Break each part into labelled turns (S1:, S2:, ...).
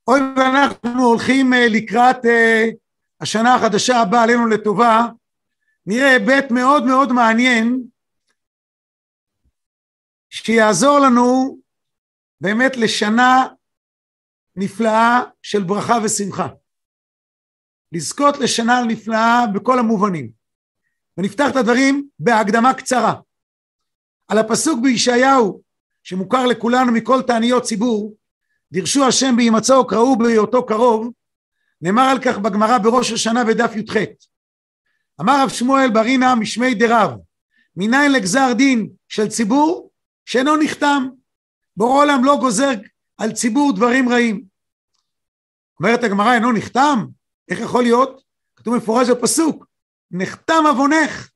S1: אוי, ואנחנו הולכים לקראת השנה החדשה הבאה עלינו לטובה, נראה היבט מאוד מאוד מעניין, שיעזור לנו באמת לשנה נפלאה של ברכה ושמחה. לזכות לשנה נפלאה בכל המובנים. ונפתח את הדברים בהקדמה קצרה. על הפסוק בישעיהו, שמוכר לכולנו מכל תעניות ציבור, דרשו השם בהימצאו קראו בהיותו קרוב, נאמר על כך בגמרא בראש השנה בדף י"ח. אמר רב שמואל ברינה משמי דרב, מניין לגזר דין של ציבור שאינו נחתם, בורא עולם לא גוזר על ציבור דברים רעים. אומרת הגמרא, אינו נחתם? איך יכול להיות? כתוב מפורש בפסוק, נחתם עוונך.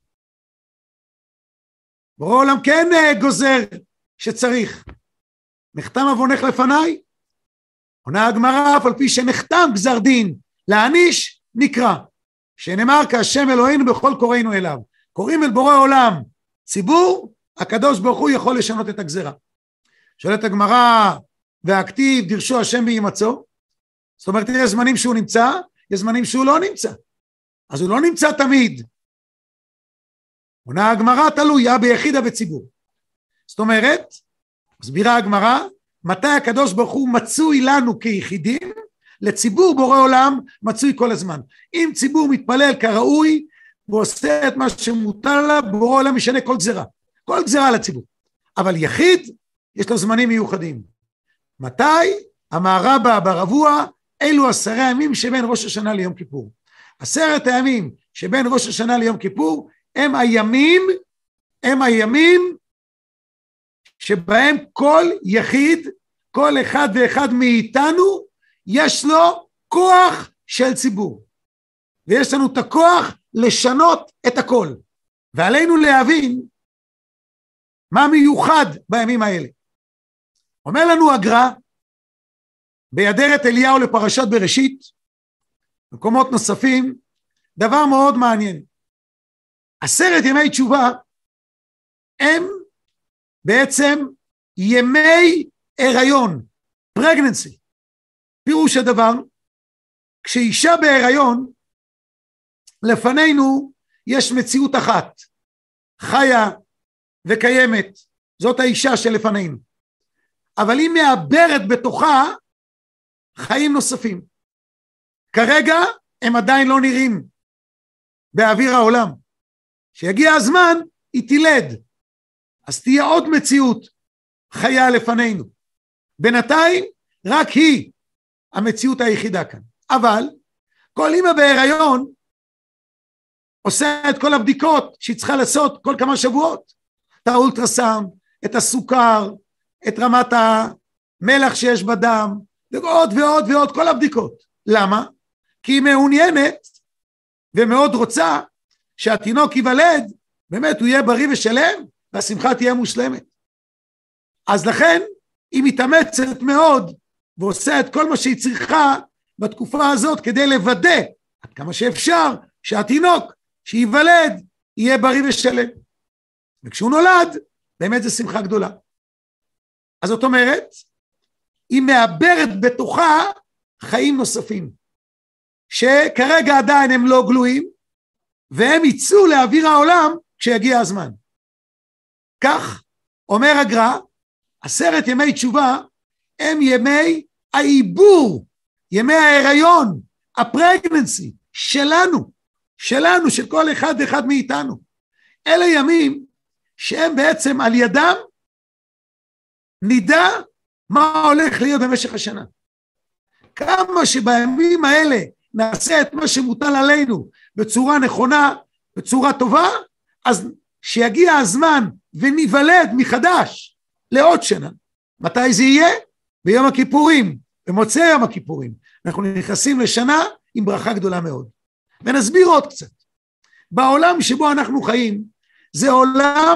S1: בורא עולם כן גוזר שצריך. נחתם עוונך לפניי? עונה הגמרא, אף על פי שנחתם גזר דין להעניש נקרא, שנאמר כהשם אלוהינו בכל קוראינו אליו. קוראים אל בורא עולם ציבור, הקדוש ברוך הוא יכול לשנות את הגזרה. שואלת הגמרא, והכתיב דרשו השם בהימצאו? זאת אומרת, יש זמנים שהוא נמצא, יש זמנים שהוא לא נמצא. אז הוא לא נמצא תמיד. עונה הגמרא, תלויה ביחידה בציבור. זאת אומרת, מסבירה הגמרא, מתי הקדוש ברוך הוא מצוי לנו כיחידים, לציבור בורא עולם מצוי כל הזמן. אם ציבור מתפלל כראוי, ועושה את מה שמוטל עליו, בורא עולם משנה כל גזרה. כל גזרה לציבור. אבל יחיד, יש לו זמנים מיוחדים. מתי? המערבא ברבוע, אלו 10 ימים שבין ראש השנה ליום כיפור. 10 הימים שבין ראש השנה ליום כיפור, הם הימים שבהם כל יחיד, כל אחד ואחד מאיתנו, יש לו כוח של ציבור. ויש לנו את הכוח לשנות את הכל. ועלינו להבין מה מיוחד בימים האלה. אומר לנו הגר"א, בידרת אליהו לפרשת בראשית, מקומות נוספים, דבר מאוד מעניין. 10 ימי תשובה הם בעצם ימי הריון, פרגננסי. פירוש הדבר, כשאישה בהיריון, לפנינו יש מציאות אחת, חיה וקיימת, זאת האישה שלפנינו. אבל היא מעברת בתוכה חיים נוספים. כרגע הם עדיין לא נראים באוויר העולם. שיגיע הזמן, היא תילד. אז תהיה עוד מציאות חיה לפנינו. בינתיים, רק היא המציאות היחידה כאן. אבל, כל אמא בהיריון, עושה את כל הבדיקות שהיא צריכה לעשות כל כמה שבועות. את האולטרסאונד, את הסוכר, את רמת המלח שיש בדם, ועוד ועוד ועוד, כל הבדיקות. למה? כי היא מעוניינת ומאוד רוצה שהתינוק ייוולד, באמת הוא יהיה בריא ושלם, והשמחה תהיה מושלמת. אז לכן היא מתאמצת מאוד, ועושה את כל מה שהיא צריכה בתקופה הזאת, כדי לוודא עד כמה שאפשר שהתינוק שייוולד יהיה בריא ושלם. וכשהוא נולד, באמת זה שמחה גדולה. אז זאת אומרת, היא מעברת בתוכה חיים נוספים, שכרגע עדיין הם לא גלויים, והם יצאו לאוויר העולם כשיגיע הזמן. כך אומר הגר"א, 10 ימי תשובה הם ימי העיבור, ימי ההיריון, הפרגננסי, שלנו, של כל אחד ואחד מאיתנו. אלה ימים שהם בעצם על ידם נדע מה הולך להיות במשך השנה. כמה שבימים האלה נעשה את מה שמוטל עלינו בצורה נכונה, בצורה טובה, אז שיגיע הזמן וניוולד מחדש לעוד שנה. מתי זה יהיה? ביום הכיפורים, במוצאי יום הכיפורים. אנחנו נכנסים לשנה עם ברכה גדולה מאוד. ונסביר עוד קצת. בעולם שבו אנחנו חיים, זה עולם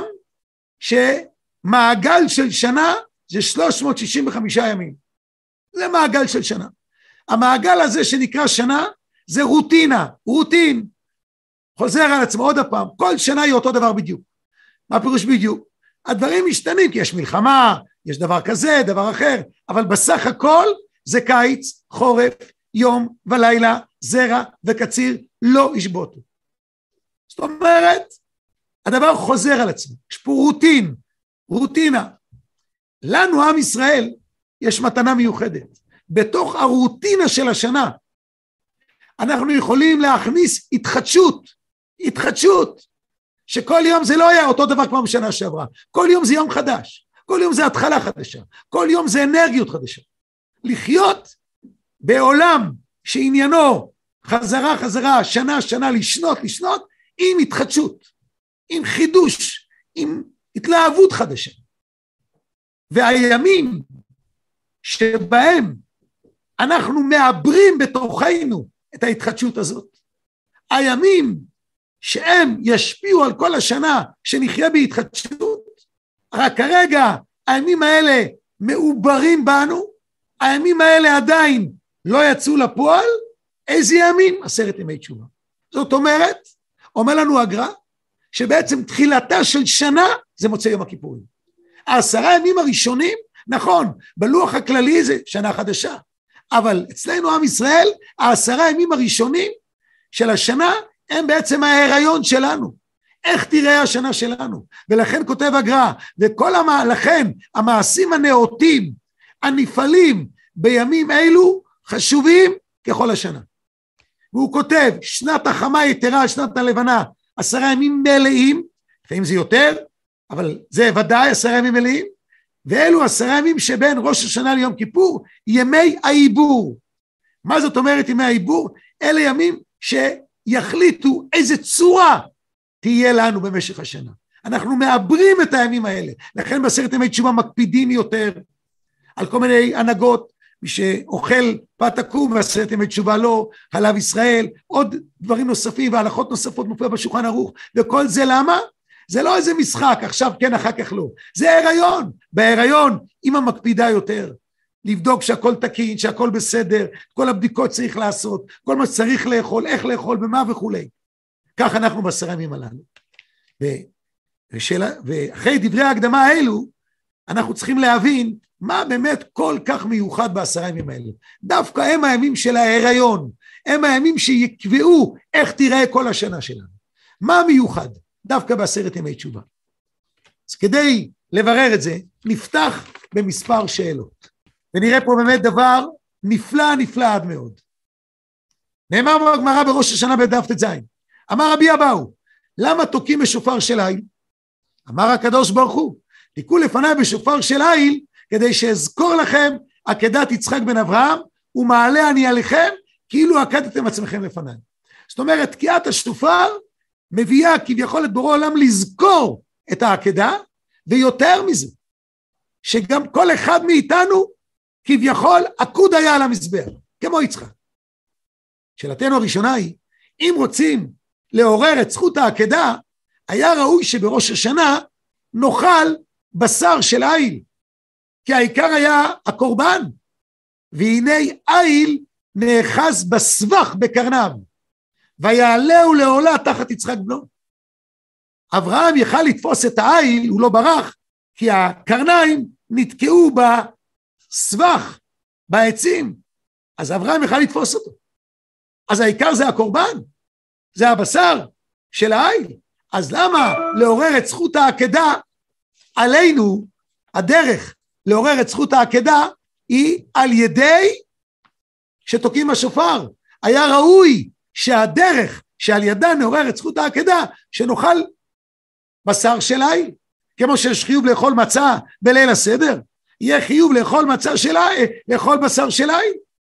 S1: שמעגל של שנה זה 365 ימים. זה מעגל של שנה. המעגל הזה שנקרא שנה, זה רוטין. חוזר על עצמו עוד הפעם, כל שנה היא אותו דבר בדיוק. מה פירוש בדיוק? הדברים משתנים, כי יש מלחמה, יש דבר כזה, דבר אחר, אבל בסך הכל זה קיץ, חורף, יום ולילה, זרע וקציר, לא ישבותו. זאת אומרת, הדבר חוזר על עצמו, יש פה רוטינה. לנו, עם ישראל, יש מתנה מיוחדת. בתוך הרוטינה של השנה, אנחנו יכולים להכניס התחדשות, שכל יום זה לא היה אותו דבר כמו בשנה שעברה. כל יום זה יום חדש, כל יום זה התחלה חדשה, כל יום זה אנרגיות חדשה. לחיות בעולם שעניינו חזרה, שנה, לשנות, עם התחדשות, עם חידוש, עם התלהבות חדשה. והימים שבהם אנחנו מעברים בתוכנו את ההתחדשות הזאת, הימים שהם ישפיעו על כל השנה שנחיה בהתחדשות, רק כרגע הימים האלה מעוברים בנו, הימים האלה עדיין לא יצאו לפועל. איזה ימים? 10 ימי תשובה. זאת אומרת, אומר לנו הגר"א, שבעצם תחילתה של שנה זה מוצאי יום הכיפורים. 10 ימים הראשונים, נכון, בלוח הכללי זה שנה חדשה, אבל אצלנו עם ישראל, 10 ימים הראשונים של השנה הם בעצם ההיריון שלנו. איך תראה השנה שלנו? ולכן כותב הגר"א, לכן המעשים הנאותים, הנפעלים בימים אלו חשובים ככל השנה. והוא כותב, שנת החמה יתרה, שנת הלבנה, 10 ימים מלאים, לפעמים זה יותר, אבל זה ודאי 10 ימים מלאים, ואלו 10 ימים שבין ראש השנה ליום כיפור, ימי העיבור. מה זאת אומרת ימי העיבור? אלה ימים שיחליטו איזה צורה תהיה לנו במשך השנה. אנחנו מעברים את הימים האלה, לכן ב10 ימי תשובה מקפידים יותר על כל מיני הנהגות, מי שאוכל פת עקום ב10 ימי תשובה לא, חלב ישראל, עוד דברים נוספים והלכות נוספות מופיע בשולחן ערוך, וכל זה למה? זה לא איזה משחק, עכשיו כן אחר כך לא, זה הריון. בהיריון אמא מקפידה יותר, לבדוק שהכל תקין, שהכל בסדר, כל הבדיקות צריך לעשות, כל מה שצריך לאכול, איך לאכול, במה וכולי. כך אנחנו ב10 ימים הללו. ואחרי דברי ההקדמה האלו, אנחנו צריכים להבין מה באמת כל כך מיוחד ב10 ימים האלה. דווקא הם הימים של ההיריון, הם הימים שיקבעו איך תראה כל השנה שלנו. מה מיוחד? דווקא ב10 ימי תשובה. אז כדי לברר את זה, נפתח במספר שאלות. ונראה פה באמת דבר נפלא עד מאוד. נאמר בגמרא בראש השנה בדף ט"ז, אמר רבי אבאו, למה תוקעים בשופר של איל? אמר הקדוש ברוך הוא, תיקעו לפניי בשופר של איל, כדי שאזכור לכם עקדת יצחק בן אברהם, ומעלה אני עליכם, כאילו עקדתם עצמכם לפניי. זאת אומרת, תקיעת השופר מביאה כביכול את בורא עולם לזכור את העקדה, ויותר מזה, שגם כל אחד מאיתנו כביכול עקוד היה על המזבח, כמו יצחק. שאלתנו הראשונה היא, אם רוצים לעורר את זכות העקדה, היה ראוי שבראש השנה נאכל בשר של איל, כי העיקר היה הקורבן, והנה איל נאחז בסבך בקרניו, ויעלהו לעולה תחת יצחק בנו. אברהם יכל לתפוס את האיל, הוא לא ברח, כי הקרניים נתקעו בסבך, בעצים, אז אברהם יכל לתפוס אותו. אז העיקר זה הקורבן, זה הבשר של האיל. אז למה לעורר את זכות העקדה עלינו? הדרך לעורר את זכות העקדה היא על ידי שתוקעים השופר. היה ראוי שהדרך שעל ידה נעורר את זכות העקדה, שנאכל בשר של איל. כמו שיש חיוב לאכול מצה בליל הסדר, יהיה חיוב לאכול מצה של איל, לאכול בשר של איל.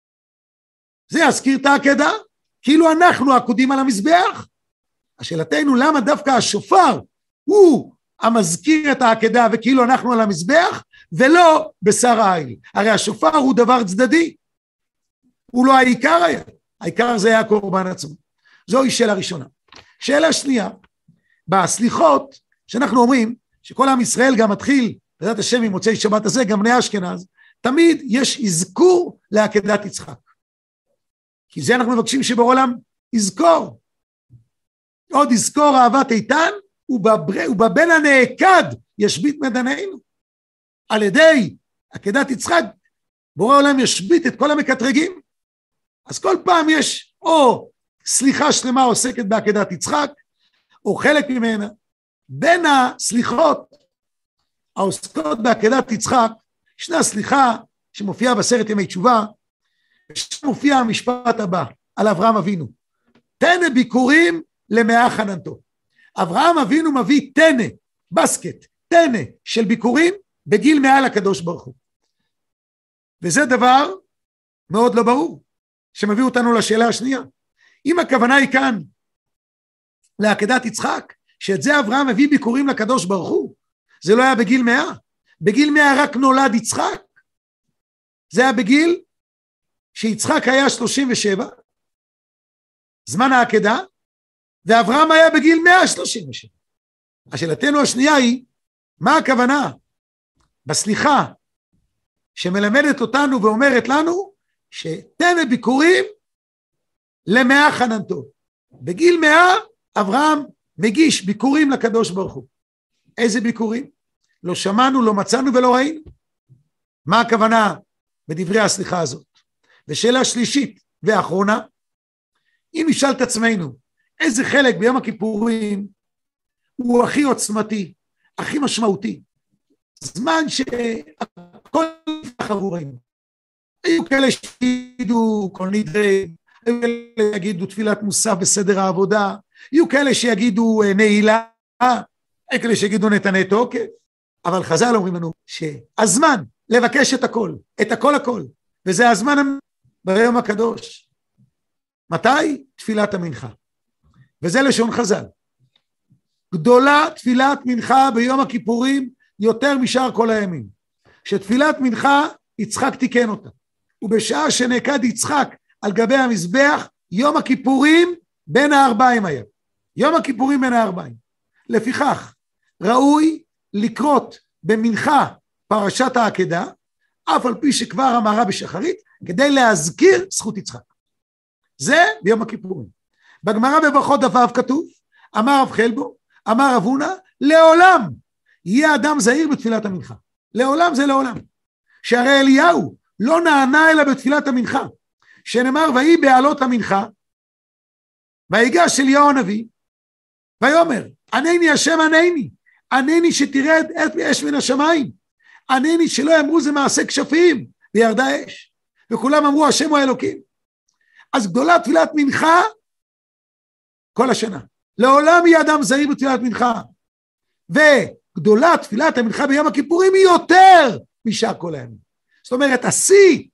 S1: זה יזכיר את העקדה, כאילו אנחנו עקודים על המזבח. השאלתנו למה דווקא השופר הוא המזכיר את העקדה וכאילו אנחנו על המזבח, ולא בשר האיל. הרי השופר הוא דבר צדדי, הוא לא העיקר היה, העיקר זה היה הקורבן עצמו. זוהי שאלה ראשונה. שאלה שנייה, בסליחות שאנחנו אומרים שכל עם ישראל גם מתחיל בעזרת השם ממוצאי שבת הזה, גם בני אשכנז, תמיד יש אזכור לעקדת יצחק, כי זה אנחנו מבקשים שבעולם יזכור. עוד יזכור אהבת איתן, ובבן הנעקד ישבית מדנינו. על ידי עקדת יצחק בורא עולם ישבית את כל המקטרגים, אז כל פעם יש או סליחה שלמה עוסקת בעקדת יצחק, או חלק ממנה. בין הסליחות העוסקות בעקדת יצחק, ישנה סליחה שמופיעה בסרט ימי תשובה, שמופיע המשפט הבא על אברהם אבינו, תנה ביקורים למאה חננתו. אברהם אבינו מביא תנה, בסקט, תנה של ביקורים בגיל 100 לקדוש ברוך הוא. וזה דבר מאוד לא ברור, שמביא אותנו לשאלה השנייה. אם הכוונה היא כאן לעקדת יצחק, שאת זה אברהם מביא ביקורים לקדוש ברוך הוא, זה לא היה בגיל 100, בגיל 100 רק נולד יצחק, זה היה בגיל שיצחק היה 37, זמן העקדה, ואברהם היה בגיל 137. השאלתנו השנייה היא, מה הכוונה בסליחה שמלמדת אותנו ואומרת לנו, שתנה ביקורים למאה חננתו. בגיל 100 אברהם מגיש ביקורים לקדוש ברוך הוא. איזה ביקורים? לא שמענו, לא מצאנו ולא ראינו. מה הכוונה בדברי הסליחה הזאת? ושאלה שלישית ואחרונה, אם נשאל את עצמנו, איזה חלק ביום הכיפורים הוא הכי עוצמתי, הכי משמעותי, זמן שהכל נפתח עבורנו. היו כאלה שיגידו כל נדרי, היו כאלה שיגידו תפילת מוסף בסדר העבודה, היו כאלה שיגידו נעילה, היו כאלה שיגידו נתנה תוקף, אבל חז"ל אומרים לנו שהזמן לבקש את הכל, וזה הזמן ביום הקדוש. מתי? תפילת המנחה. וזה לשון חז"ל. גדולה תפילת מנחה ביום הכיפורים יותר משאר כל הימים. שתפילת מנחה יצחק תיקן אותה. ובשעה שנעקד יצחק על גבי המזבח, יום הכיפורים בין הארבעים היה. יום הכיפורים בין הארבעים. לפיכך, ראוי לקרות במנחה פרשת העקדה, אף על פי שכבר אמרה בשחרית, כדי להזכיר זכות יצחק. זה ביום הכיפורים. בגמרא בברכות דף ו' כתוב, אמר רב חלבו, אמר רב הונא, לעולם יהיה אדם זהיר בתפילת המנחה. לעולם זה לעולם. שהרי אליהו לא נענה אלא בתפילת המנחה, שנאמר ויהי בעלות המנחה, ויגש אליהו הנביא, ויאמר, ענני השם ענני, ענני שתרד אש מן השמיים, ענני שלא יאמרו זה מעשה כשפים, וירדה אש, וכולם אמרו השם הוא האלוקים. אז גדולה תפילת מנחה כל השנה. לעולם יהיה אדם זהיר בתפילת מנחה, וגדולה תפילת המנחה ביום הכיפורים היא יותר משאר כל הימים. זאת אומרת, השיא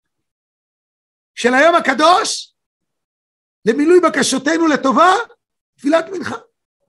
S1: של היום הקדוש למילוי בקשותינו לטובה, תפילת מנחה.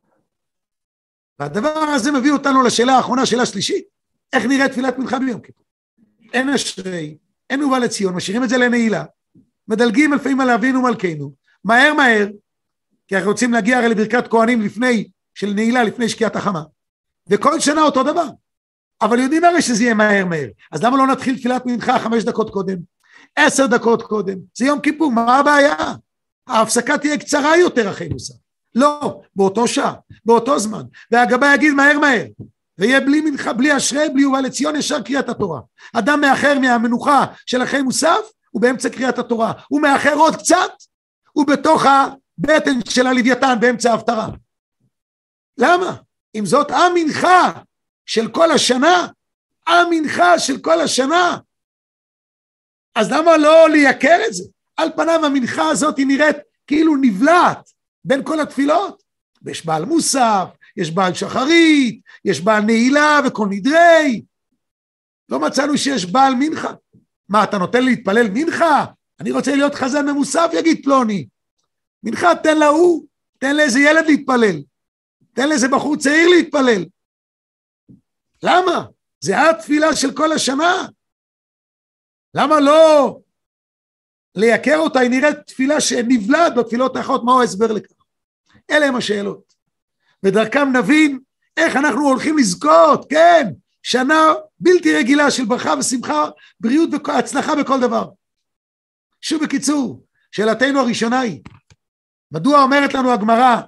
S1: והדבר הזה מביא אותנו לשאלה האחרונה, שאלה שלישית, איך נראה תפילת מנחה ביום כיפור? אין אשרי, אין ובא לציון, משאירים את זה לנעילה, מדלגים לפעמים על אבינו מלכנו, מהר, כי אנחנו רוצים להגיע הרי לברכת כהנים לפני, של נעילה לפני שקיעת החמה, וכל שנה אותו דבר, אבל יודעים הרי שזה יהיה מהר, אז למה לא נתחיל תפילת מנחה 5 דקות קודם, 10 דקות קודם, זה יום כיפור, מה הבעיה? ההפסקה תהיה קצרה יותר אחרי מוסף, לא, באותו שעה, באותו זמן, והגבאי יגיד מהר, ויהיה בלי מנחה, בלי אשרי, בלי ובא לציון, ישר קריאת התורה. אדם מאחר מהמנוחה של אחרי מוסף, הוא באמצע קריאת התורה, הוא מאחר עוד קצת, הוא בתוך הבטן של הלוויתן, באמצע ההפטרה. למה? אם זאת המנחה של כל השנה, המנחה של כל השנה, אז למה לא לייקר את זה? על פניו המנחה הזאת היא נראית כאילו נבלעת בין כל התפילות. יש בעל מוסף, יש בעל שחרית, יש בעל נעילה וכל נדרי. לא מצאנו שיש בעל מנחה. מה, אתה נותן לי להתפלל מנחה? אני רוצה להיות חזן ממוסף, יגיד פלוני. מנחה תן להוא, תן לאיזה ילד להתפלל. תן לאיזה בחור צעיר להתפלל. למה? זה התפילה של כל השנה. למה לא לייקר אותה? היא נראית תפילה שנבלעת בתפילות האחרות. מהו ההסבר לכך? אלה הם השאלות. ודרכם נבין איך אנחנו הולכים לזכות, כן, שנה בלתי רגילה של ברכה ושמחה, בריאות והצלחה בכל דבר. שוב בקיצור, שאלתנו הראשונה היא, מדוע אומרת לנו הגמרא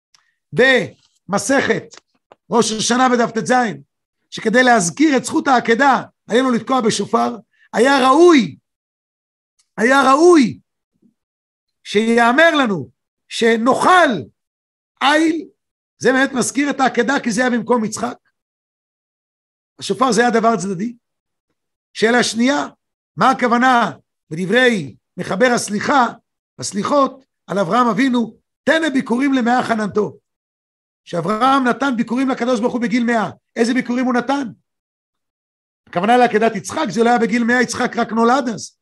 S1: במסכת ראש השנה בדף ט"ז, שכדי להזכיר את זכות העקדה, עלינו לתקוע בשופר, היה ראוי שיאמר לנו שנאכל איל, זה באמת מזכיר את העקדה, כי זה היה במקום יצחק. השופר זה היה דבר צדדי. שאלה שנייה, מה הכוונה בדברי מחבר הסליחות על אברהם אבינו, תן ביקורים למאה חננתו. שאברהם נתן ביקורים לקדוש ברוך הוא בגיל 100. איזה ביקורים הוא נתן? הכוונה לעקדת יצחק, זה לא היה בגיל 100, יצחק רק נולד אז.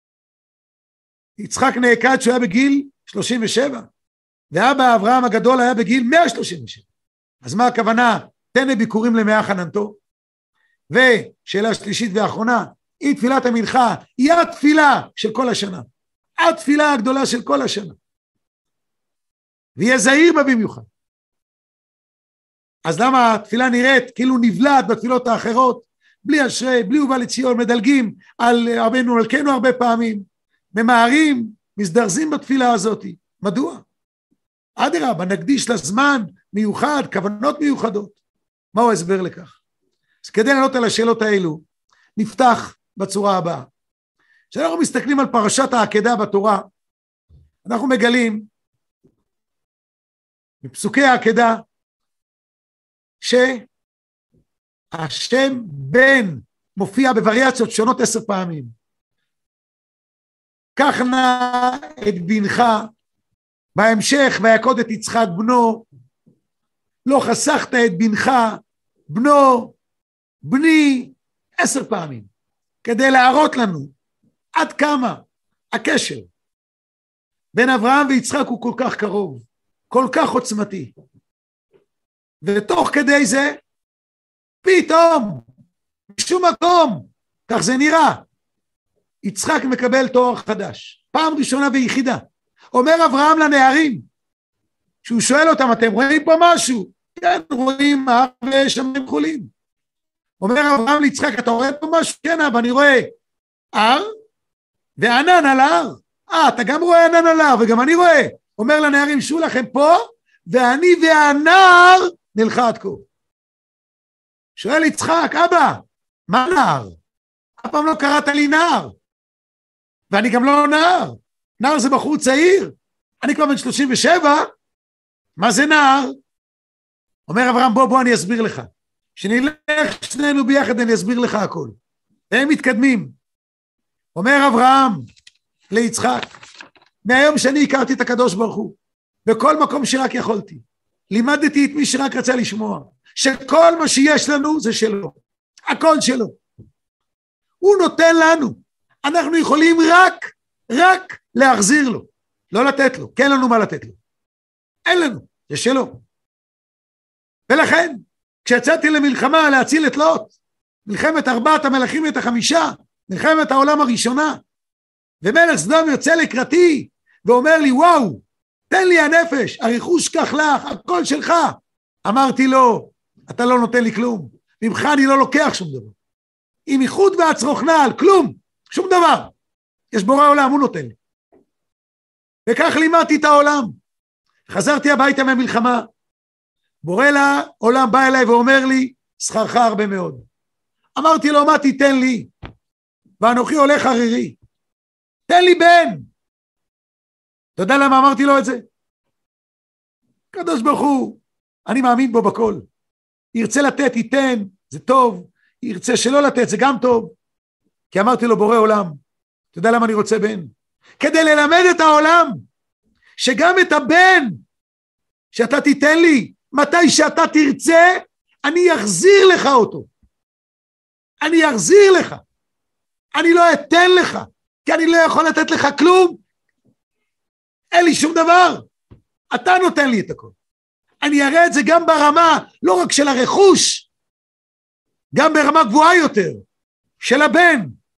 S1: יצחק נעקד שהוא היה בגיל 37, ואבא אברהם הגדול היה בגיל 137. אז מה הכוונה? תן ביקורים למאה חננתו. ושאלה שלישית ואחרונה, היא תפילת המנחה, היא התפילה של כל השנה. התפילה הגדולה של כל השנה. ויהיה זהיר בה במיוחד. אז למה התפילה נראית כאילו נבלעת בתפילות האחרות, בלי אשרי, בלי ובא לציון, מדלגים על רבנו מלכנו הרבה פעמים, ממהרים, מזדרזים בתפילה הזאת. מדוע? אדרבה, נקדיש לה זמן מיוחד, כוונות מיוחדות. מהו ההסבר לכך? אז כדי לענות על השאלות האלו, נפתח בצורה הבאה. כשאנחנו מסתכלים על פרשת העקדה בתורה, אנחנו מגלים בפסוקי העקדה, שהשם בן מופיע בווריאציות שונות 10 פעמים. קח נא את בנך, בהמשך ויקוד את יצחק בנו, לא חסכת את בנך, בנו, בני, 10 פעמים, כדי להראות לנו עד כמה הקשר בין אברהם ויצחק הוא כל כך קרוב, כל כך עוצמתי. ותוך כדי זה, פתאום, בשום מקום, כך זה נראה, יצחק מקבל תואר חדש, פעם ראשונה ויחידה. אומר אברהם לנערים, שהוא שואל אותם, אתם רואים פה משהו? כן, רואים הר ושמיים כחולים. אומר אברהם ליצחק, אתה רואה פה משהו? כן, אבל אני רואה הר וענן על ההר. אתה גם רואה ענן על ההר, וגם אני רואה. אומר לנערים, שו לכם פה, ואני והנער נלכה עד כה. שואל יצחק, אבא, מה נער? אף פעם לא קראת לי נער. ואני גם לא נער. נער זה בחור צעיר. אני כבר בן 37. מה זה נער? אומר אברהם, בוא אני אסביר לך. שנלך שנינו ביחד אני אסביר לך הכל. והם מתקדמים. אומר אברהם ליצחק, מהיום שאני הכרתי את הקדוש ברוך הוא, בכל מקום שרק יכולתי, לימדתי את מי שרק רצה לשמוע, שכל מה שיש לנו זה שלו, הכל שלו. הוא נותן לנו, אנחנו יכולים רק להחזיר לו, לא לתת לו, כי אין לנו מה לתת לו. אין לנו, זה שלו. ולכן, כשיצאתי למלחמה להציל את לוט, מלחמת 4 המלכים ואת 5, מלחמת העולם הראשונה, ומלך סדום יוצא לקראתי, ואומר לי, וואו, תן לי הנפש, הרכוש כך לך, הכל שלך. אמרתי לו, אתה לא נותן לי כלום, ממך אני לא לוקח שום דבר. עם איחוד והצרוך נעל, כלום, שום דבר. יש בורא עולם, הוא נותן לי. וכך לימדתי את העולם. חזרתי הביתה מהמלחמה, בורא לעולם בא אליי ואומר לי, שכרך הרבה מאוד. אמרתי לו, מה תיתן לי? ואנוכי הולך ערירי. תן לי בן. אתה יודע למה אמרתי לו את זה? קדוש ברוך הוא, אני מאמין בו בכל. ירצה לתת, ייתן, זה טוב. ירצה שלא לתת, זה גם טוב. כי אמרתי לו, בורא עולם, אתה יודע למה אני רוצה בן? כדי ללמד את העולם, שגם את הבן, שאתה תיתן לי, מתי שאתה תרצה, אני אחזיר לך אותו. אני אחזיר לך. אני לא אתן לך, כי אני לא יכול לתת לך כלום. אין לי שום דבר. אתה נותן לי את הכל. אני אראה את זה גם ברמה, לא רק של הרכוש, גם ברמה גבוהה יותר, של הבן.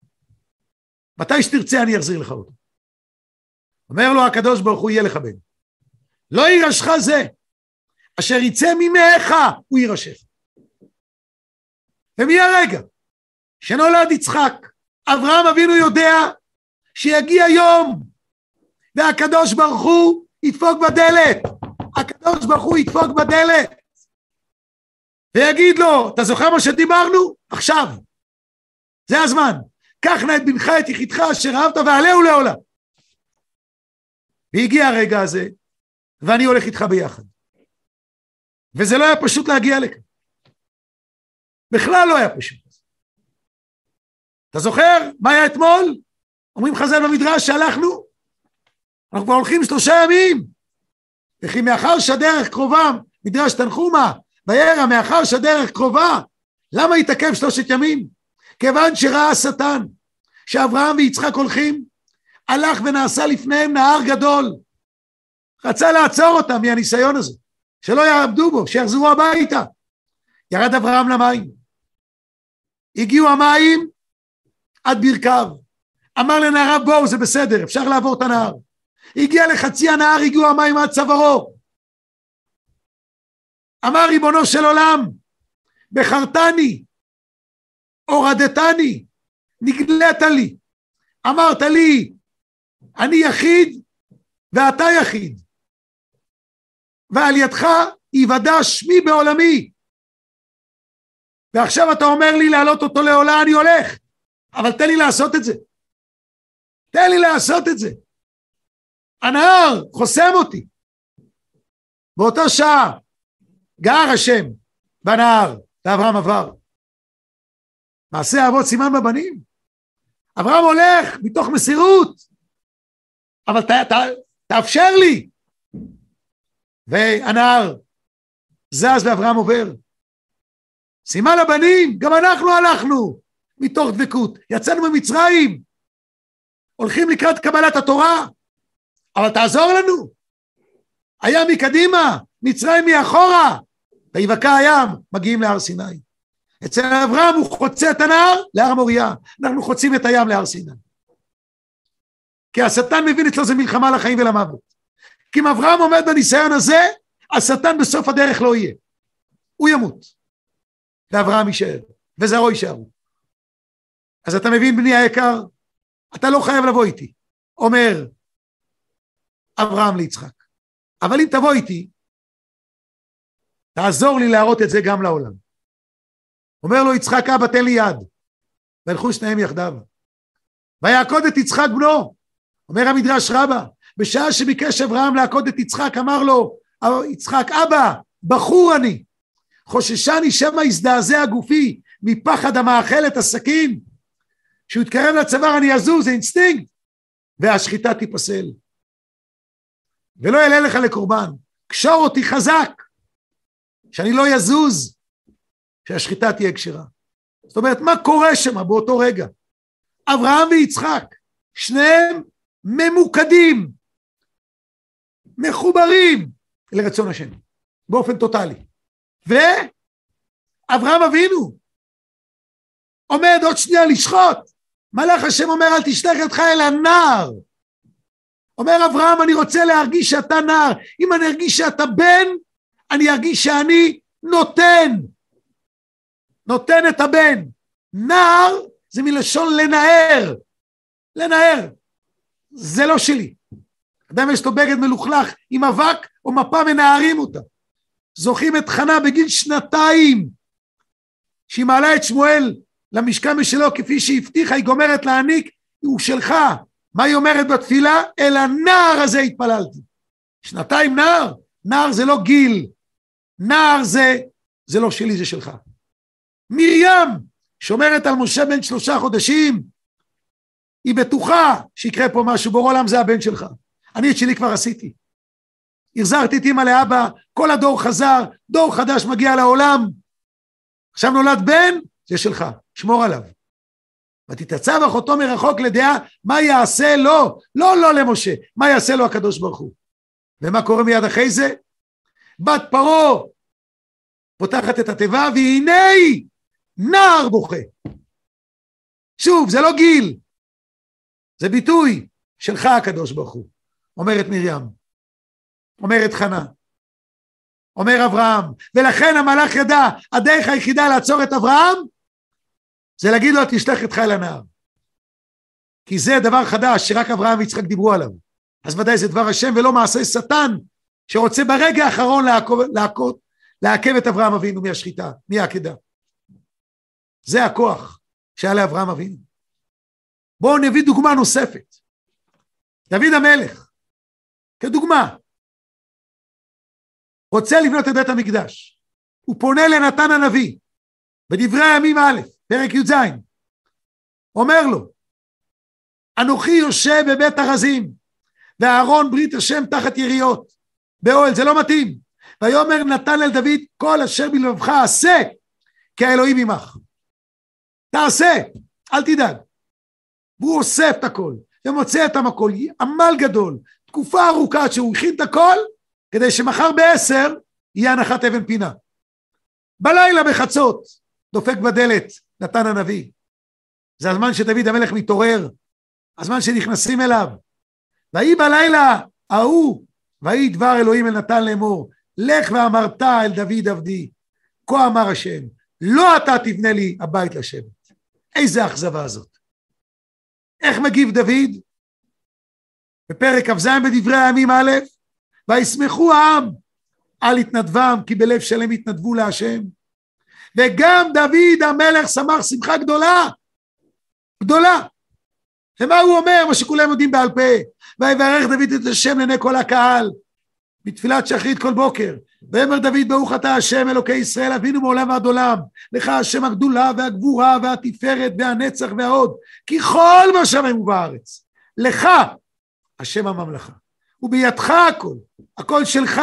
S1: מתי שתרצה אני אחזיר לך אותו. אומר לו הקדוש ברוך הוא, יהיה לך בן. לא יירשך זה, אשר יצא ממך הוא יירשך. ומהרגע שנולד יצחק, אברהם אבינו יודע שיגיע יום, והקדוש ברוך הוא ידפוק בדלת. הקדוש ברוך הוא ידפוק בדלת. ויגיד לו, אתה זוכר מה שדיברנו? עכשיו. זה הזמן. קח נא את בנך את יחידך אשר אהבת ועלהו לעולה. והגיע הרגע הזה, ואני הולך איתך ביחד. וזה לא היה פשוט להגיע לכאן. בכלל לא היה פשוט. אתה זוכר מה היה אתמול? אומרים חז"ל במדרש שהלכנו, אנחנו כבר הולכים 3 ימים, וכי מאחר שהדרך קרובה, מדרש תנחומה, וירא מאחר שהדרך קרובה, למה התעכב 3 ימים? כיוון שראה השטן, שאברהם ויצחק הולכים, הלך ונעשה לפניהם נהר גדול, רצה לעצור אותם מהניסיון הזה, שלא יעבדו בו, שיחזרו הביתה. ירד אברהם למים, הגיעו המים עד ברכיו, אמר לנעריו בואו זה בסדר, אפשר לעבור את הנהר. הגיע לחצי הנהר, הגיעו המים עד צווארו, אמר ריבונו של עולם, בחרתני, הורדתני, נגלית לי, אמרת לי, אני יחיד ואתה יחיד, ועל ידך יוודע שמי בעולמי, ועכשיו אתה אומר לי להעלות אותו לעולה, אני הולך, אבל תן לי לעשות את זה, תן לי לעשות את זה, הנהר חוסם אותי. באותה שעה גער השם בנהר, ואברהם עבר. מעשה אבות סימן בבנים. אברהם הולך מתוך מסירות, אבל תאפשר לי. והנהר זז ואברהם עובר. סימן הבנים, גם אנחנו הלכנו מתוך דבקות. יצאנו ממצרים, הולכים לקראת קבלת התורה, אבל תעזור לנו. הים מקדימה, מצרים מאחורה, ויבקע הים, מגיעים להר סיני. אצל אברהם הוא חוצה את הנהר להר מוריה, אנחנו חוצים את הים להר סיני. כי השטן מבין אצלו זה מלחמה לחיים ולמוות. כי אם אברהם עומד בניסיון הזה, השטן בסוף הדרך לא יהיה. הוא ימות. ואברהם יישאר, וזרעו יישארו. אז אתה מבין בני היקר, אתה לא חייב לבוא איתי. אומר אברהם ליצחק. אבל אם תבוא איתי, תעזור לי להראות את זה גם לעולם. אומר לו יצחק אבא תן לי יד, והלכו שניהם יחדיו. ויעקוד את יצחק בנו, אומר המדרש רבה, בשעה שביקש אברהם לעקוד את יצחק, אמר לו יצחק אבא בחור אני, חוששני שמא יזדעזע גופי מפחד המאכל את הסכין, שהוא יתקרב לצוואר אני אזוז, זה אינסטינקט, והשחיטה תיפסל. ולא יעלה לך לקורבן, קשור אותי חזק, שאני לא יזוז, שהשחיטה תהיה כשרה. זאת אומרת, מה קורה שם באותו רגע? אברהם ויצחק, שניהם ממוקדים, מחוברים לרצון השם, באופן טוטלי. ואברהם אבינו, עומד עוד שנייה לשחוט, מלאך השם אומר, אל תשלח ידך אל הנער. אומר אברהם, אני רוצה להרגיש שאתה נער, אם אני ארגיש שאתה בן, אני ארגיש שאני נותן את הבן. נער זה מלשון לנער, לנער, זה לא שלי. אדם יש לו בגד מלוכלך עם אבק או מפה מנערים אותה. זוכים את חנה בגיל 2, שהיא מעלה את שמואל למשכן משלו כפי שהבטיחה, היא גומרת להעניק, הוא שלך. מה היא אומרת בתפילה? אל הנער הזה התפללתי. 2 נער, נער זה לא גיל, נער זה לא שלי, זה שלך. מרים שומרת על משה בן 3 חודשים, היא בטוחה שיקרה פה משהו, בורא עולם זה הבן שלך. אני את שלי כבר עשיתי. החזרתי את אמא לאבא, כל הדור חזר, דור חדש מגיע לעולם. עכשיו נולד בן, זה שלך, שמור עליו. ותתעצב אחותו מרחוק לדעה, מה יעשה לו? לא למשה, מה יעשה לו הקדוש ברוך הוא? ומה קורה מיד אחרי זה? בת פרעה פותחת את התיבה, והנה נער בוכה. שוב, זה לא גיל, זה ביטוי שלך הקדוש ברוך הוא. אומרת מרים, אומרת חנה, אומר אברהם, ולכן המלאך ידע, הדרך היחידה לעצור את אברהם, זה להגיד לו, תשלח ידך אל הנער. כי זה דבר חדש שרק אברהם ויצחק דיברו עליו. אז ודאי זה דבר השם ולא מעשה שטן, שרוצה ברגע האחרון לעכב את אברהם אבינו מהשחיטה, מהעקדה. זה הכוח שהיה לאברהם אבינו. בואו נביא דוגמה נוספת. דוד המלך, כדוגמה, רוצה לבנות את בית המקדש. הוא פונה לנתן הנביא, בדברי הימים א', פרק י"ז, אומר לו, אנוכי יושב בבית ארזים, ואהרון ברית השם תחת יריות, באוהל, זה לא מתאים. ויאמר נתן אל דוד, כל אשר בלבבך עשה, כי האלוהים עמך. תעשה, אל תדאג. והוא אוסף את הכל, ומוצא את המקול, עמל גדול, תקופה ארוכה שהוא הכין את הכל, כדי שמחר ב10 יהיה הנחת אבן פינה. בלילה בחצות, דופק בדלת נתן הנביא. זה הזמן שדוד המלך מתעורר, הזמן שנכנסים אליו. ויהי בלילה ההוא, ויהי דבר אלוהים אל נתן לאמור, לך ואמרת אל דוד עבדי, כה אמר השם, לא אתה תבנה לי הבית לשבת. איזה אכזבה הזאת. איך מגיב דוד? בפרק כ"ז בדברי הימים א', וישמחו העם על התנדבם, כי בלב שלם התנדבו להשם. וגם דוד המלך שמח שמחה גדולה, גדולה. ומה הוא אומר? מה שכולם יודעים בעל פה, ויברך דוד את השם לעיני כל הקהל, בתפילת שחרית כל בוקר, ואמר דוד ברוך אתה השם אלוקי ישראל אבינו מעולם ועד עולם, לך השם הגדולה והגבורה והתפארת והנצח וההוד, כי כל מה שמיים ובארץ, לך השם הממלכה, ובידך הכל, הכל שלך.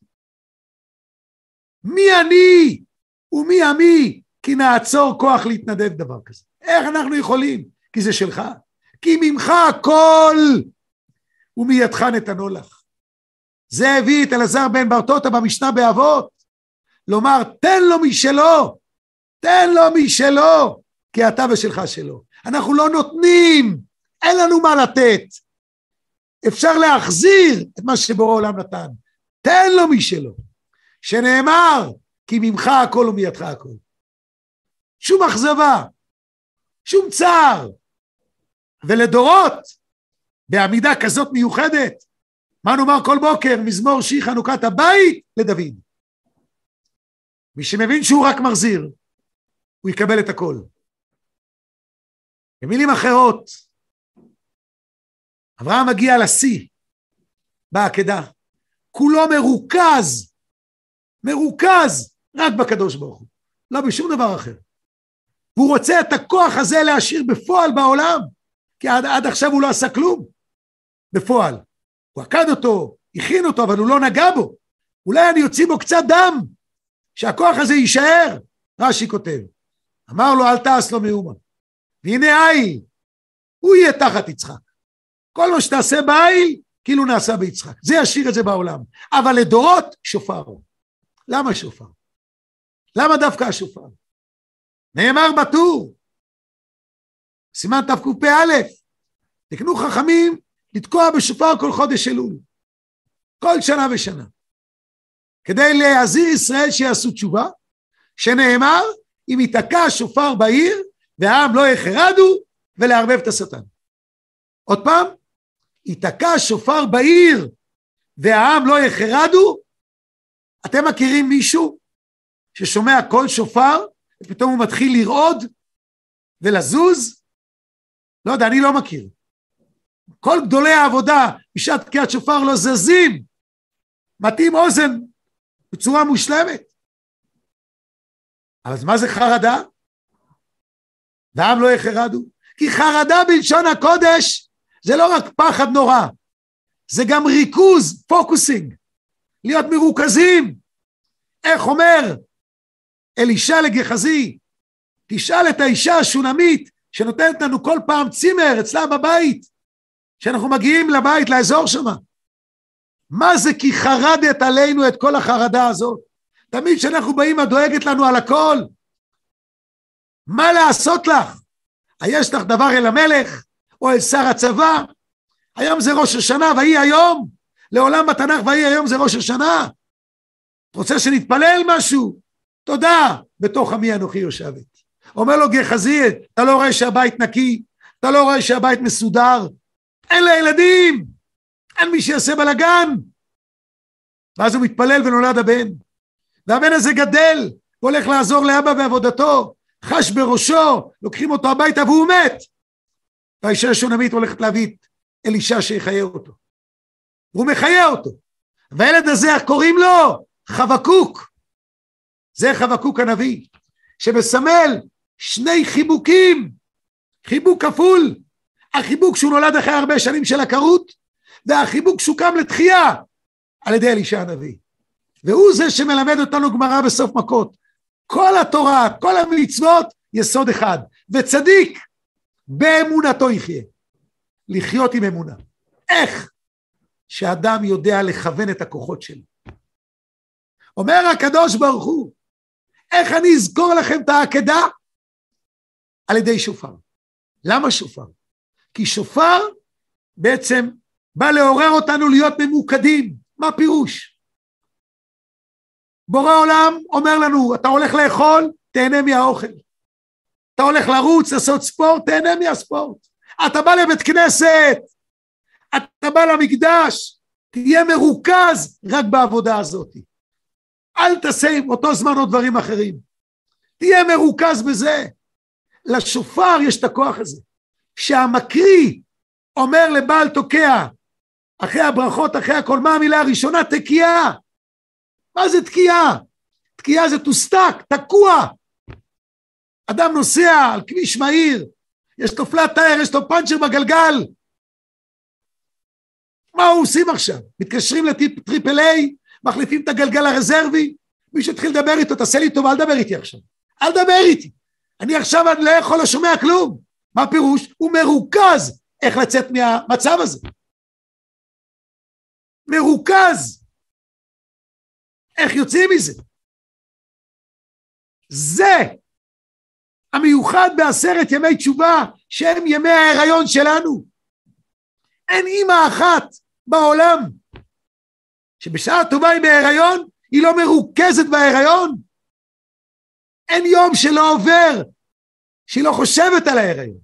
S1: מי אני ומי עמי, כי נעצור כוח להתנדב דבר כזה. איך אנחנו יכולים? כי זה שלך, כי ממך הכל, ומידך נתנו לך. זה הביא את אלעזר בן ברטוטה במשנה באבות, לומר תן לו משלו, תן לו משלו, כי אתה ושלך שלו. אנחנו לא נותנים, אין לנו מה לתת. אפשר להחזיר את מה שבורא עולם נתן. תן לו משלו, שנאמר, כי ממך הכל ומידך הכל. שום אכזבה, שום צער, ולדורות, בעמידה כזאת מיוחדת, מה נאמר כל בוקר? מזמור שיר חנוכת הבית לדוד. מי שמבין שהוא רק מחזיר, הוא יקבל את הכל. במילים אחרות, אברהם מגיע לשיא בעקדה, כולו מרוכז רק בקדוש ברוך הוא, לא בשום דבר אחר. והוא רוצה את הכוח הזה להשאיר בפועל בעולם, כי עד עכשיו הוא לא עשה כלום בפועל. הוא עקד אותו, הכין אותו, אבל הוא לא נגע בו. אולי אני יוציא בו קצת דם, שהכוח הזה יישאר. רש"י כותב, אמר לו אל תעש לו מאומה, והנה העיל, הוא יהיה תחת יצחק. כל מה שתעשה בעיל, כאילו נעשה ביצחק. זה ישאיר את זה בעולם. אבל לדורות שופר. למה שופר? למה דווקא השופר? נאמר בטור, סימן תקפ"א, תקנו חכמים לתקוע בשופר כל חודש אלול, כל שנה ושנה, כדי להזהיר ישראל שיעשו תשובה, שנאמר, אם ייתקע שופר בעיר, והעם לא יחרדו, ולערבב את השטן. עוד פעם, ייתקע שופר בעיר, והעם לא יחרדו. אתם מכירים מישהו ששומע כל שופר, ופתאום הוא מתחיל לרעוד ולזוז? לא יודע, אני לא מכיר. כל גדולי העבודה בשעת תקיעת שופר לא זזים, מתאים אוזן בצורה מושלמת. אבל מה זה חרדה? והעם לא יחרדו. כי חרדה בלשון הקודש זה לא רק פחד נורא, זה גם ריכוז, פוקוסינג, להיות מרוכזים. איך אומר אלישע לגחזי, תשאל את האישה השונמית שנותנת לנו כל פעם צימר אצלה בבית, שאנחנו מגיעים לבית, לאזור שמה. מה זה כי חרדת עלינו את כל החרדה הזאת? תמיד שאנחנו באים הדואגת לנו על הכל. מה לעשות לך? יש לך דבר אל המלך או אל שר הצבא? היום זה ראש השנה והיא היום, לעולם בתנ"ך והיא היום זה ראש השנה. רוצה שנתפלל משהו? תודה, בתוך עמי אנוכי יושבת. אומר לו גחזי, אתה לא רואה שהבית נקי? אתה לא רואה שהבית מסודר? אין לה ילדים, אין מי שיעשה בלגן. ואז הוא מתפלל ונולד הבן, והבן הזה גדל, והולך לעזור לאבא בעבודתו, חש בראשו, לוקחים אותו הביתה והוא מת. והאישה השונמית הולכת להביא את אלישע שיחיה אותו. והוא מחיה אותו. והילד הזה, קוראים לו חבקוק. זה חבקוק הנביא, שמסמל שני חיבוקים, חיבוק כפול, החיבוק שהוא נולד אחרי הרבה שנים של הכרות, והחיבוק שהוא קם לתחייה על ידי אלישע הנביא. והוא זה שמלמד אותנו גמרא בסוף מכות. כל התורה, כל המצוות, יסוד אחד, וצדיק באמונתו יחיה. לחיות עם אמונה. איך? שאדם יודע לכוון את הכוחות שלו. אומר הקדוש ברוך הוא, איך אני אזכור לכם את העקדה? על ידי שופר. למה שופר? כי שופר בעצם בא לעורר אותנו להיות ממוקדים. מה פירוש? בורא עולם אומר לנו, אתה הולך לאכול, תהנה מהאוכל. אתה הולך לרוץ, לעשות ספורט, תהנה מהספורט. אתה בא לבית כנסת, אתה בא למקדש, תהיה מרוכז רק בעבודה הזאת. אל תעשה עם אותו זמן או דברים אחרים. תהיה מרוכז בזה. לשופר יש את הכוח הזה. שהמקריא אומר לבעל תוקע, אחרי הברכות, אחרי הכל, מה המילה הראשונה? תקיעה. מה זה תקיעה? תקיעה זה תוסתק, תקוע. אדם נוסע על כביש מהיר, יש לו פלט טייר, יש לו פנצ'ר בגלגל. מה הוא עושים עכשיו? מתקשרים לטריפל איי, מחליפים את הגלגל הרזרבי, מי שהתחיל לדבר איתו, תעשה לי טוב, אל דבר איתי עכשיו. אל דבר איתי. אני עכשיו לא יכול לשומע כלום. מה פירוש? הוא מרוכז איך לצאת מהמצב הזה. מרוכז. איך יוצאים מזה? זה המיוחד בעשרת ימי תשובה, שהם ימי ההיריון שלנו. אין אימא אחת בעולם, שבשעה טובה היא בהיריון, היא לא מרוכזת בהיריון. אין יום שלא עובר, שהיא לא חושבת על ההיריון.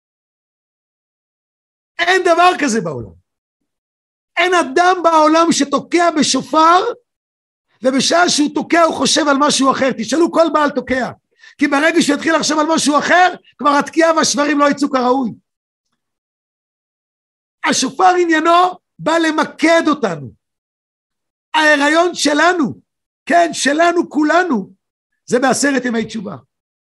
S1: אין דבר כזה בעולם. אין אדם בעולם שתוקע בשופר, ובשעה שהוא תוקע הוא חושב על משהו אחר. תשאלו כל בעל תוקע. כי ברגע שהוא יתחיל לחשוב על משהו אחר, כבר התקיעה והשברים לא יצאו כראוי. השופר עניינו בא למקד אותנו. ההיריון שלנו, כן, שלנו כולנו, זה בעשרת ימי תשובה.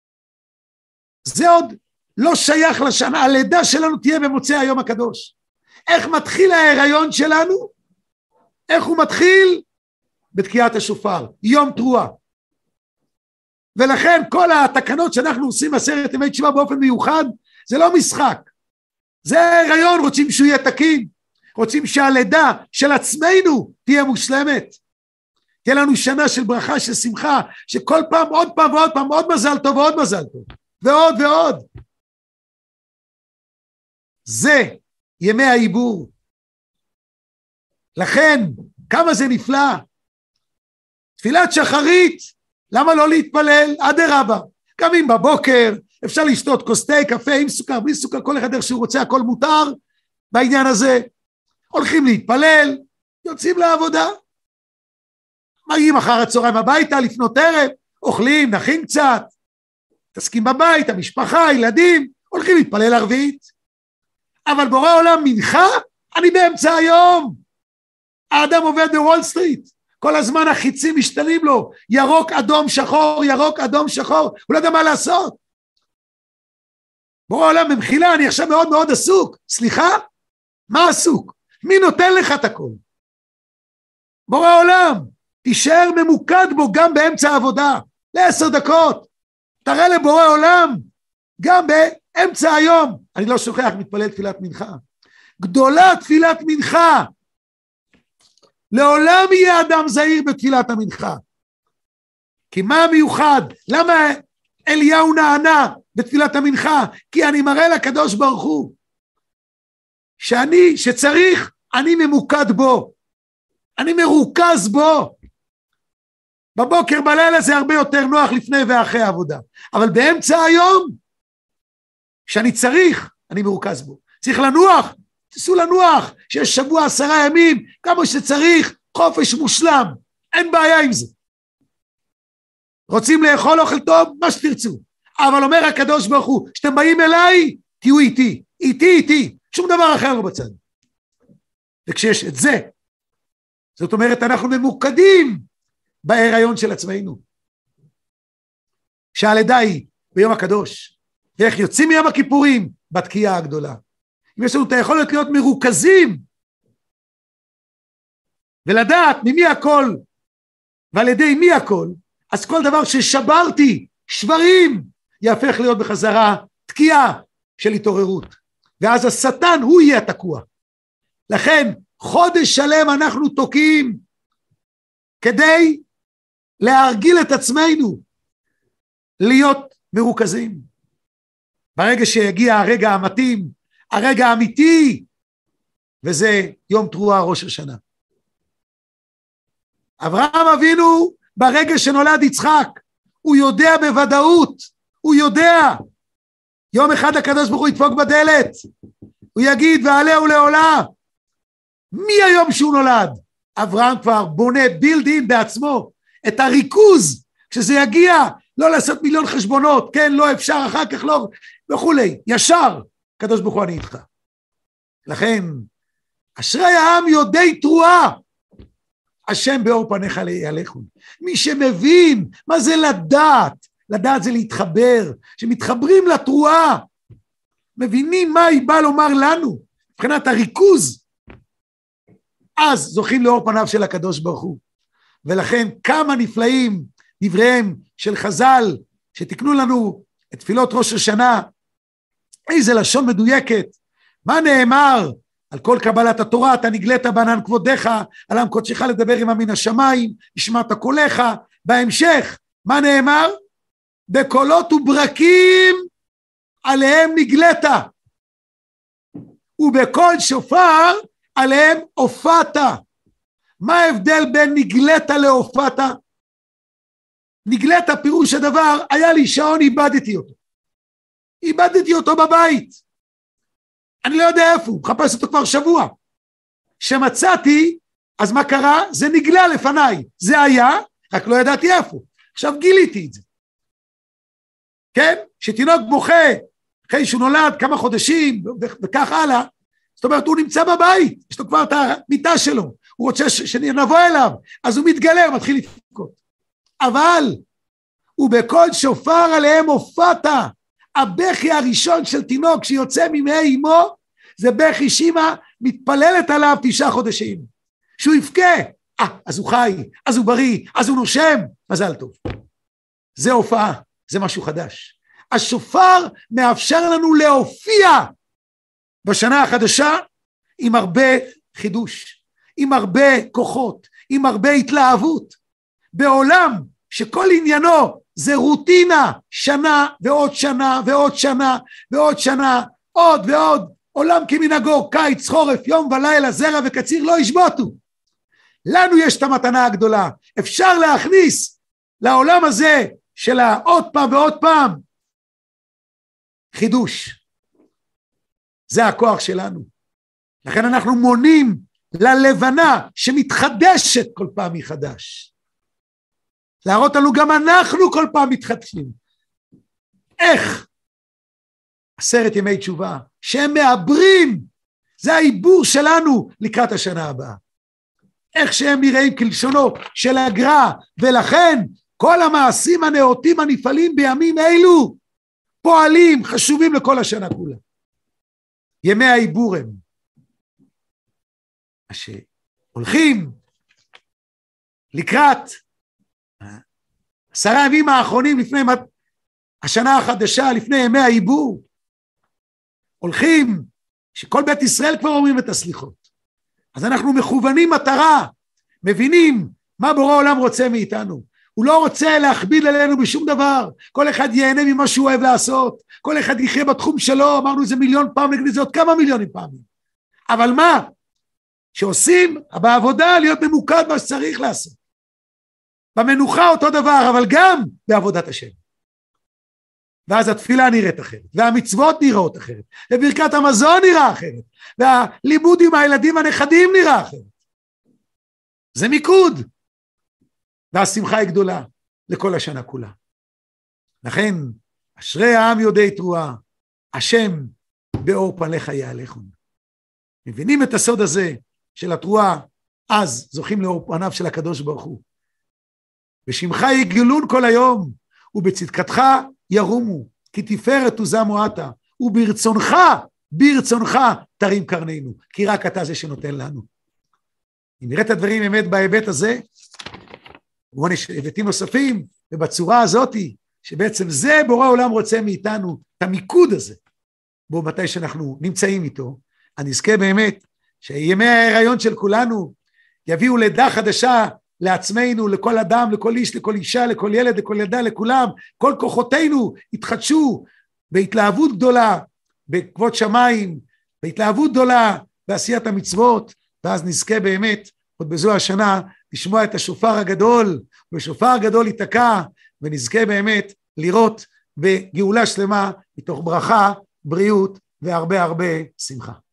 S1: זה עוד לא שייך לשנה, הלידה שלנו תהיה במוצאי היום הקדוש. איך מתחיל ההיריון שלנו? איך הוא מתחיל? בתקיעת השופר, יום תרועה. ולכן כל התקנות שאנחנו עושים בעשרת ימי תשובה באופן מיוחד, זה לא משחק. זה ההיריון, רוצים שהוא יהיה תקין, רוצים שהלידה של עצמנו תהיה מושלמת. תהיה לנו שנה של ברכה, של שמחה, שכל פעם, עוד פעם ועוד פעם, עוד מזל טוב ועוד מזל טוב, ועוד ועוד. זה ימי העיבור. לכן, כמה זה נפלא. תפילת שחרית, למה לא להתפלל? אדרבה. קמים בבוקר, אפשר לשתות כוס תה, קפה, עם סוכר, בלי סוכר, כל אחד איך שהוא רוצה, הכל מותר בעניין הזה. הולכים להתפלל, יוצאים לעבודה. מגיעים אחר הצהריים הביתה, לפנות ערב, אוכלים, נחים קצת, תסכים בבית, המשפחה, ילדים, הולכים להתפלל ערבית. אבל בורא עולם מנחה, אני באמצע היום. האדם עובד בוול סטריט, כל הזמן החיצים משתנים לו, ירוק, אדום, שחור, ירוק, אדום, שחור, הוא לא יודע מה לעשות. בורא עולם במחילה, אני עכשיו מאוד מאוד עסוק. סליחה? מה עסוק? מי נותן לך את הכל? בורא עולם, תישאר ממוקד בו גם באמצע העבודה, ל10 דקות. תראה לבורא עולם, גם באמצע היום. אני לא שוכח, מתפלל תפילת מנחה. גדולה תפילת מנחה. לעולם יהיה אדם זהיר בתפילת המנחה. כי מה המיוחד? למה אליהו נענה בתפילת המנחה? כי אני מראה לקדוש ברוך הוא, שצריך, אני ממוקד בו. אני מרוכז בו. בבוקר בלילה זה הרבה יותר נוח לפני ואחרי העבודה. אבל באמצע היום, שאני צריך, אני מרוכז בו. צריך לנוח, תעשו לנוח, שיש שבוע 10 ימים, כמה שצריך, חופש מושלם. אין בעיה עם זה. רוצים לאכול אוכל טוב, מה שתרצו. אבל אומר הקדוש ברוך הוא, שאתם באים אליי, תהיו איתי. איתי, שום דבר אחר לא בצד. וכשיש את זה, זאת אומרת, אנחנו ממוקדים בהיריון של עצמנו. שהלידה היא ביום הקדוש, ואיך יוצאים מיום הכיפורים? בתקיעה הגדולה. אם יש לנו את היכולת להיות מרוכזים, ולדעת ממי הכל, ועל ידי מי הכל, אז כל דבר ששברתי, שברים, יהפך להיות בחזרה תקיעה של התעוררות. ואז השטן הוא יהיה התקוע. לכן חודש שלם אנחנו תוקעים, כדי להרגיל את עצמנו, להיות מרוכזים. ברגע שיגיע הרגע המתאים, הרגע האמיתי, וזה יום תרועה ראש השנה. אברהם אבינו, ברגע שנולד יצחק, הוא יודע בוודאות, הוא יודע, יום אחד הקדוש ברוך הוא ידפוק בדלת, הוא יגיד ועלהו לעולה, מי היום שהוא נולד? אברהם כבר בונה בילד-אין בעצמו, את הריכוז, כשזה יגיע, לא לעשות מיליון חשבונות, כן, לא אפשר, אחר כך לא, וכולי, ישר, קדוש ברוך הוא אני איתך. לכן, אשרי העם יודעי תרועה, השם באור פניך יהלכון. מי שמבין מה זה לדעת, לדעת זה להתחבר, שמתחברים לתרועה, מבינים מה היא באה לומר לנו, מבחינת הריכוז, אז זוכים לאור פניו של הקדוש ברוך הוא. ולכן כמה נפלאים דבריהם של חז"ל, שתקנו לנו את תפילות ראש השנה, איזה לשון מדויקת, מה נאמר? על כל קבלת התורה, אתה נגלית בענן כבודך, על עם קודשך לדבר עם מן השמיים, השמעת קולך, בהמשך, מה נאמר? בקולות וברקים, עליהם נגלית, ובקול שופר, עליהם הופעת. מה ההבדל בין נגלית להופעת? נגלית פירוש הדבר, היה לי שעון, איבדתי אותו בבית, אני לא יודע איפה, מחפש אותו כבר שבוע, שמצאתי, אז מה קרה? זה נגלה לפניי, זה היה, רק לא ידעתי איפה, עכשיו גיליתי את זה, כן? שתינוק בוכה, אחרי שהוא נולד כמה חודשים, וכך הלאה, זאת אומרת, הוא נמצא בבית, יש לו כבר את המיטה שלו, הוא רוצה שנבוא אליו, אז הוא מתגלה, הוא מתחיל לבכות, אבל, ובקול שופר עליהם הופעת, הבכי הראשון של תינוק שיוצא ממעי אמו, זה בכי שאמא מתפללת עליו 9 חודשים, שהוא יבכה, אז הוא חי, אז הוא בריא, אז הוא נושם, מזל טוב. זה הופעה, זה משהו חדש. השופר מאפשר לנו להופיע בשנה החדשה עם הרבה חידוש, עם הרבה כוחות, עם הרבה התלהבות, בעולם שכל עניינו זה רוטינה, שנה ועוד שנה ועוד שנה ועוד שנה, עוד ועוד, עולם כמנהגו, קיץ, חורף, יום ולילה, זרע וקציר לא ישבותו. לנו יש את המתנה הגדולה, אפשר להכניס לעולם הזה של עוד פעם ועוד פעם, חידוש. זה הכוח שלנו. לכן אנחנו מונים ללבנה שמתחדשת כל פעם מחדש. להראות לנו גם אנחנו כל פעם מתחדשים. איך? 10 ימי תשובה, שהם מעברים, זה העיבור שלנו לקראת השנה הבאה. איך שהם נראים כלשונו של הגר"א, ולכן כל המעשים הנאותים הנפעלים בימים אלו, פועלים, חשובים לכל השנה כולה. ימי העיבור הם. שהולכים לקראת 10 ימים האחרונים לפני השנה החדשה, לפני ימי העיבור, הולכים, שכל בית ישראל כבר אומרים את הסליחות. אז אנחנו מכוונים מטרה, מבינים מה בורא העולם רוצה מאיתנו. הוא לא רוצה להכביד עלינו בשום דבר, כל אחד ייהנה ממה שהוא אוהב לעשות, כל אחד יחיה בתחום שלו, אמרנו זה 1,000,000 פעם, נגיד זה עוד כמה מיליונים פעמים. אבל מה? שעושים בעבודה להיות ממוקד מה שצריך לעשות. במנוחה אותו דבר, אבל גם בעבודת השם. ואז התפילה נראית אחרת, והמצוות נראות אחרת, וברכת המזון נראה אחרת, והלימוד עם הילדים הנכדים נראה אחרת. זה מיקוד. והשמחה היא גדולה לכל השנה כולה. לכן, אשרי העם יודעי תרועה, השם באור פניך יהלכון. מבינים את הסוד הזה של התרועה, אז זוכים לאור פניו של הקדוש ברוך הוא. בשמך יגלון כל היום, ובצדקתך ירומו, כי תפארת עוזמו אתה, ברצונך תרים קרנינו, כי רק אתה זה שנותן לנו. אם נראה את הדברים באמת בהיבט הזה, כמובן יש היבטים נוספים, ובצורה הזאת, שבעצם זה בורא העולם רוצה מאיתנו, את המיקוד הזה, בו מתי שאנחנו נמצאים איתו, אני אזכה באמת, שימי ההיריון של כולנו, יביאו לידה חדשה לעצמנו, לכל אדם, לכל איש, לכל אישה, לכל ילד, לכל ילדה, לכולם, כל כוחותינו יתחדשו בהתלהבות גדולה, בכבוד שמיים, בהתלהבות גדולה, בעשיית המצוות, ואז נזכה באמת, עוד בזו השנה, לשמוע את השופר הגדול, ושופר הגדול ייתקע, ונזכה באמת לראות בגאולה שלמה, מתוך ברכה, בריאות, והרבה הרבה שמחה.